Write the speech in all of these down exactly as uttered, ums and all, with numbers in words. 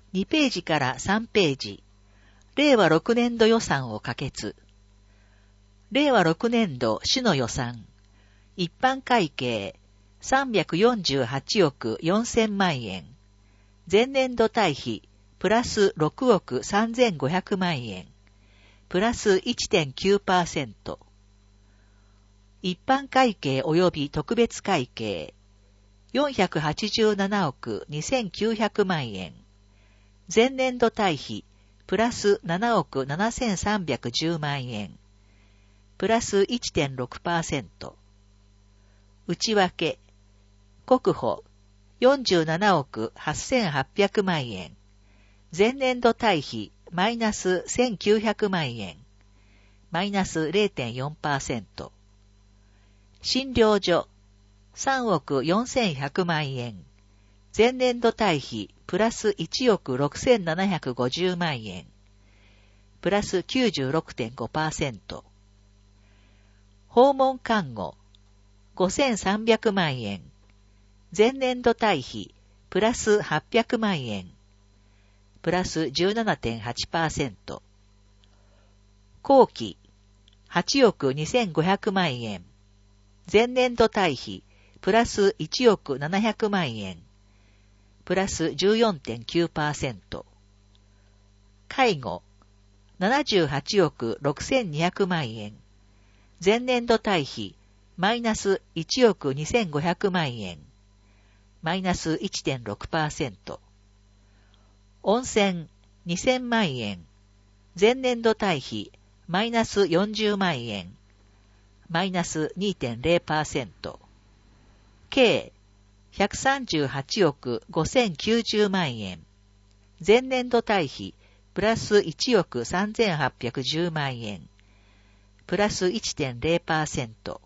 にページからさんページ、れいわろくねんど予算を可決。れいわろくねんど主の予算、一般会計さんびゃくよんじゅうはちおくよんせんまんえん、前年度対比プラスろくおくさんぜんごひゃくまんえん、プラス いってんきゅうパーセント。一般会計及び特別会計よんひゃくはちじゅうななおくにせんきゅうひゃくまんえん、前年度対比プラスななおくななせんさんびゃくじゅうまんえん、プラス いってんろくパーセント。内訳、国保よんじゅうななおくはっせんはっぴゃくまんえん、前年度対比マイナスせんきゅうひゃくまんえん、マイナス れいてんよんパーセント。診療所さんおくよんせんひゃくまんえん、前年度対比プラスいちおくろくせんななひゃくごじゅうまんえん、プラス きゅうじゅうろくてんごパーセント。訪問看護ごせんさんびゃくまんえん、前年度対比プラスはっぴゃくまんえん、プラス じゅうななてんはちパーセント。後期はちおくにせんごひゃくまんえん、前年度対比プラスいちおくななひゃくまんえん、プラス じゅうよんてんきゅうパーセント。介護ななじゅうはちおくろくせんにひゃくまんえん、前年度対比マイナスいちおくにせんごひゃくまんえん、マイナス いってんろくパーセント。温泉にせんまんえん、前年度対比マイナスよんじゅうまんえん、マイナス にてんれいパーセント。計ひゃくさんじゅうはちおくごせんきゅうじゅうまんえん、前年度対比プラスいちおくさんぜんはっぴゃくじゅうまんえん、プラス いってんれいパーセント。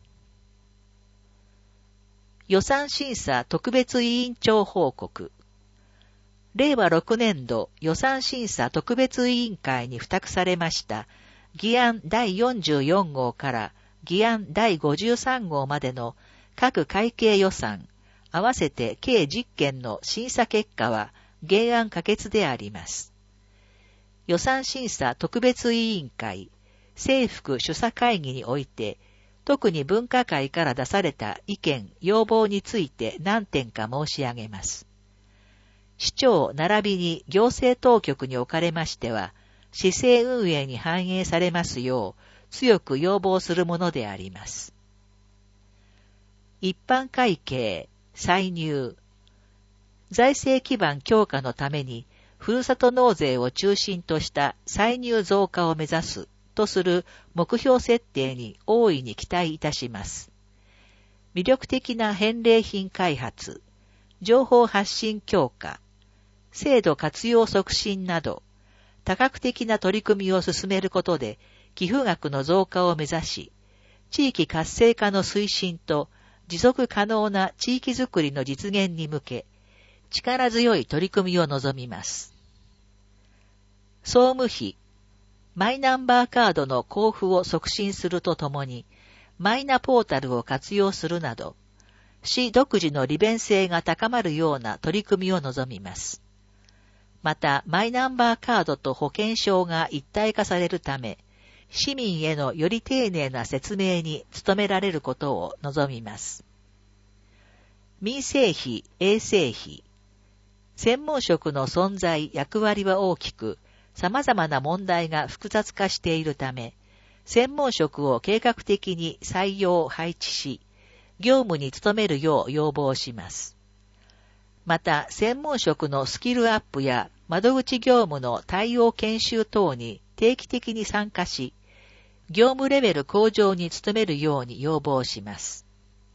予算審査特別委員長報告。れいわろくねんど予算審査特別委員会に付託されました議案だいよんじゅうよん号から議案だいごじゅうさん号までの各会計予算、合わせて計じゅっけんの審査結果は原案可決であります。予算審査特別委員会、政府主査会議において、特に分科会から出された意見、要望について何点か申し上げます。市長並びに行政当局におかれましては、市政運営に反映されますよう強く要望するものであります。一般会計、歳入。財政基盤強化のために、ふるさと納税を中心とした歳入増加を目指すとする目標設定に大いに期待いたします。魅力的な返礼品開発、情報発信強化、制度活用促進など、多角的な取り組みを進めることで、寄付額の増加を目指し、地域活性化の推進と持続可能な地域づくりの実現に向け、力強い取り組みを望みます。総務費、マイナンバーカードの交付を促進するとともに、マイナポータルを活用するなど、市独自の利便性が高まるような取り組みを望みます。また、マイナンバーカードと保険証が一体化されるため、市民へのより丁寧な説明に努められることを望みます。民生費、衛生費。専門職の存在、役割は大きく、様々な問題が複雑化しているため、専門職を計画的に採用、配置し、業務に努めるよう要望します。また、専門職のスキルアップや窓口業務の対応研修等に定期的に参加し、業務レベル向上に努めるように要望します。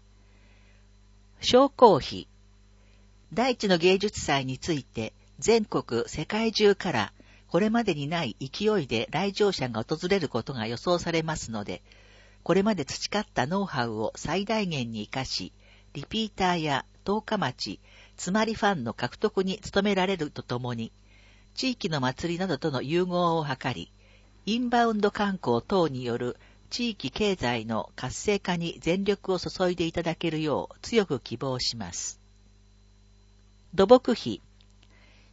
商工費。第一の芸術祭について全国、世界中からこれまでにない勢いで来場者が訪れることが予想されますので、これまで培ったノウハウを最大限に活かし、リピーターや十日町、つまりファンの獲得に努められるとともに、地域の祭りなどとの融合を図り、インバウンド観光等による地域経済の活性化に全力を注いでいただけるよう強く希望します。土木費。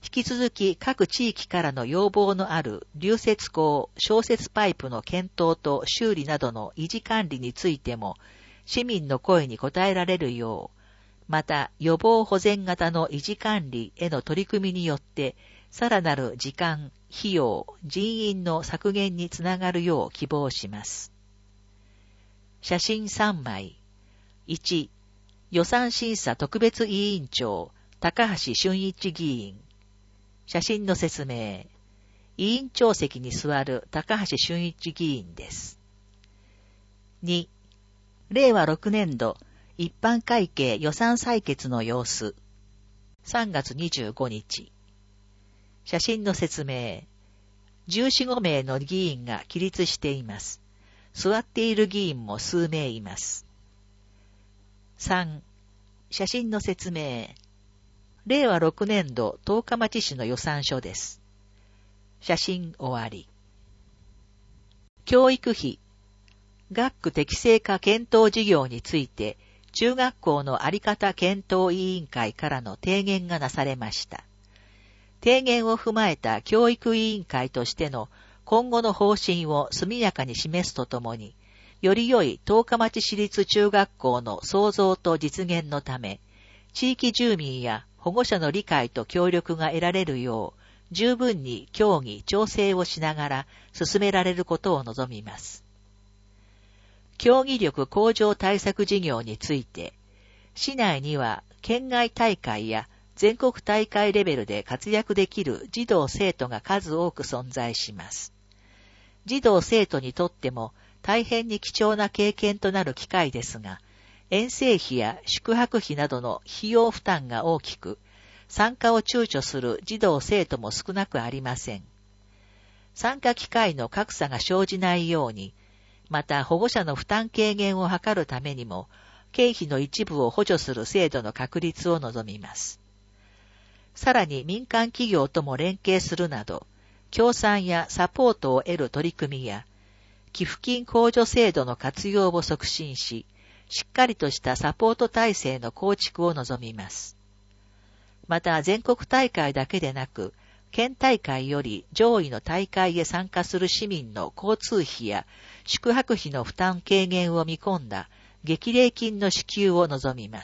引き続き各地域からの要望のある流雪溝、消雪パイプの検討と修理などの維持管理についても、市民の声に応えられるよう、また予防保全型の維持管理への取り組みによって、さらなる時間、費用、人員の削減につながるよう希望します。写真さんまい。いち、予算審査特別委員長、高橋俊一議員。写真の説明。委員長席に座る高橋俊一議員です。に、れいわろくねんど一般会計予算採決の様子。さんがつにじゅうごにち。写真の説明。じゅうよん、ごめいの議員が起立しています。座っている議員も数名います。さん、写真の説明。れいわろくねんど十日町市の予算書です。写真終わり。教育費、学区適正化検討事業について、中学校のあり方検討委員会からの提言がなされました。提言を踏まえた教育委員会としての今後の方針を速やかに示すとともに、より良い十日町市立中学校の創造と実現のため、地域住民や保護者の理解と協力が得られるよう、十分に協議、調整をしながら進められることを望みます。競技力向上対策事業について、市内には県外大会や全国大会レベルで活躍できる児童生徒が数多く存在します。児童生徒にとっても大変に貴重な経験となる機会ですが、遠征費や宿泊費などの費用負担が大きく、参加を躊躇する児童生徒も少なくありません。参加機会の格差が生じないように、また保護者の負担軽減を図るためにも、経費の一部を補助する制度の確立を望みます。さらに民間企業とも連携するなど、協賛やサポートを得る取り組みや、寄付金控除制度の活用を促進し、しっかりとしたサポート体制の構築を望みます。また全国大会だけでなく、県大会より上位の大会へ参加する市民の交通費や宿泊費の負担軽減を見込んだ激励金の支給を望みます。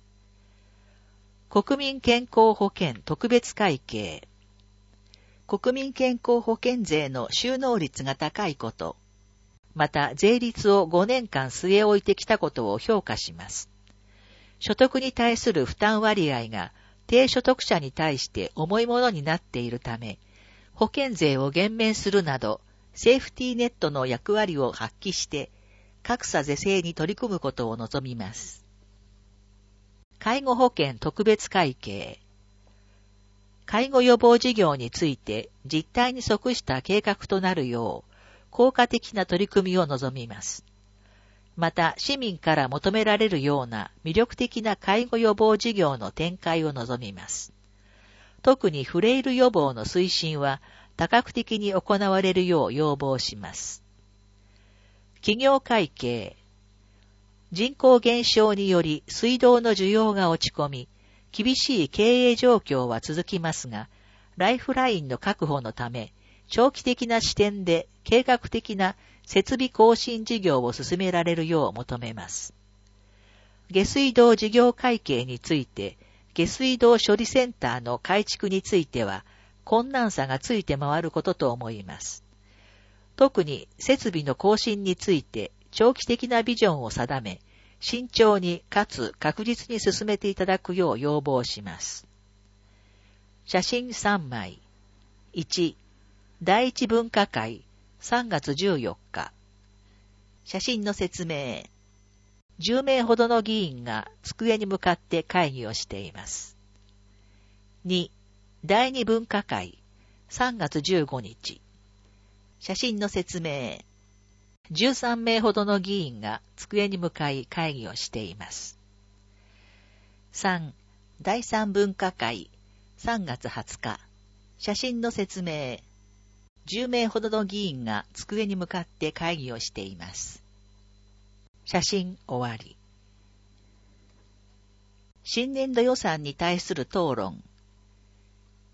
国民健康保険特別会計。国民健康保険税の収納率が高いこと、また税率をごねんかん据え置いてきたことを評価します。所得に対する負担割合が低所得者に対して重いものになっているため、保険税を減免するなど、セーフティーネットの役割を発揮して、格差是正に取り組むことを望みます。介護保険特別会計。介護予防事業について実態に即した計画となるよう、効果的な取り組みを望みます。また、市民から求められるような魅力的な介護予防事業の展開を望みます。特にフレイル予防の推進は多角的に行われるよう要望します。企業会計。人口減少により水道の需要が落ち込み、厳しい経営状況は続きますが、ライフラインの確保のため、長期的な視点で計画的な設備更新事業を進められるよう求めます。下水道事業会計について、下水道処理センターの改築については、困難さがついて回ることと思います。特に設備の更新について、長期的なビジョンを定め、慎重にかつ確実に進めていただくよう要望します。写真さんまい。いち、第一分科会、さんがつじゅうよっか。写真の説明。じゅうめいほどの議員が机に向かって会議をしています。に、第二分科会、さんがつじゅうごにち。写真の説明。じゅうさんめいほどの議員が机に向かい会議をしています。さん、第三分科会、さんがつはつか。写真の説明。じゅうめいほどの議員が机に向かって会議をしています。写真終わり。新年度予算に対する討論。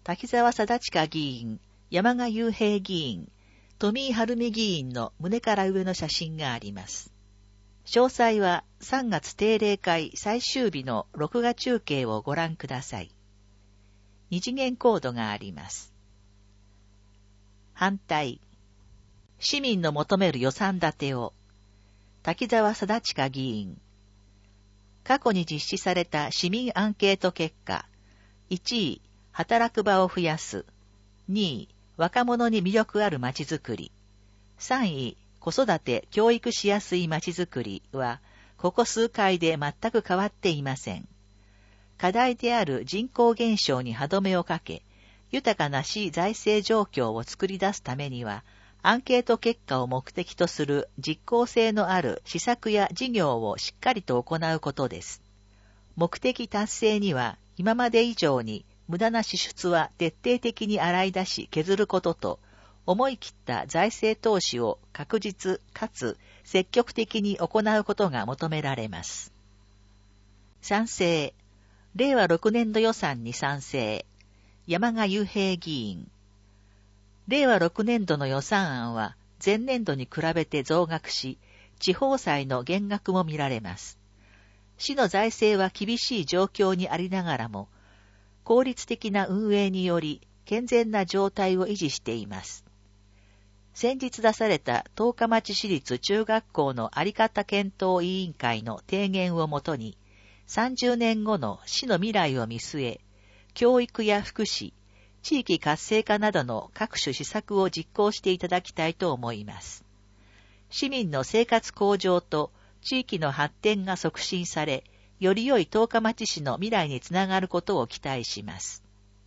滝沢貞親議員、山賀雄平議員、富井晴美議員の胸から上の写真があります。詳細はさんがつ定例会最終日の録画中継をご覧ください。二次元コードがあります。反対。市民の求める予算立てを。滝沢貞親議員。過去に実施された市民アンケート結果。いちい、働く場を増やす。にい、若者に魅力あるまちづくり。さんい、子育て、教育しやすいまちづくりは、ここ数回で全く変わっていません。課題である人口減少に歯止めをかけ、豊かな市財政状況を作り出すためには、アンケート結果を目的とする実効性のある施策や事業をしっかりと行うことです。目的達成には、今まで以上に無駄な支出は徹底的に洗い出し削ることと、思い切った財政投資を確実かつ積極的に行うことが求められます。賛成。れいわろくねんど予算に賛成。山賀雄平議員。れいわろくねんどの予算案は前年度に比べて増額し、地方債の減額も見られます。市の財政は厳しい状況にありながらも、効率的な運営により健全な状態を維持しています。先日出された十日町市立中学校の在り方検討委員会の提言をもとに、さんじゅうねんごの市の未来を見据え、教育や福祉、地域活性化などの各種施策を実行していただきたいと思います。市民の生活向上と地域の発展が促進され、より良い十日町市の未来につながることを期待します。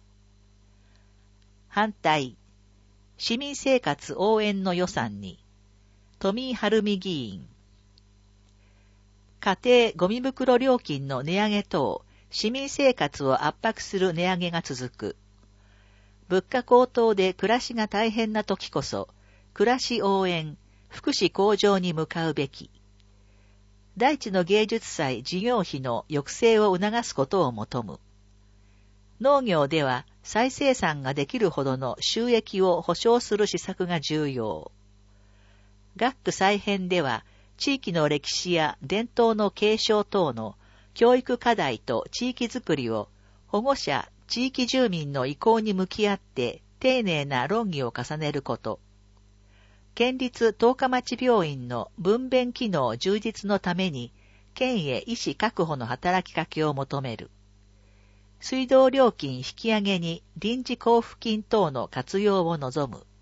反対。市民生活応援の予算に、富井晴美議員。家庭ゴミ袋料金の値上げ等、市民生活を圧迫する値上げが続く。物価高騰で暮らしが大変な時こそ、暮らし応援、福祉向上に向かうべき。大地の芸術祭事業費の抑制を促すことを求む。農業では再生産ができるほどの収益を保障する施策が重要。学区再編では地域の歴史や伝統の継承等の教育課題と地域づくりを保護者、地域住民の意向に向き合って丁寧な論議を重ねること。県立十日町病院の分娩機能充実のために県へ医師確保の働きかけを求める。水道料金引き上げに臨時交付金等の活用を望む。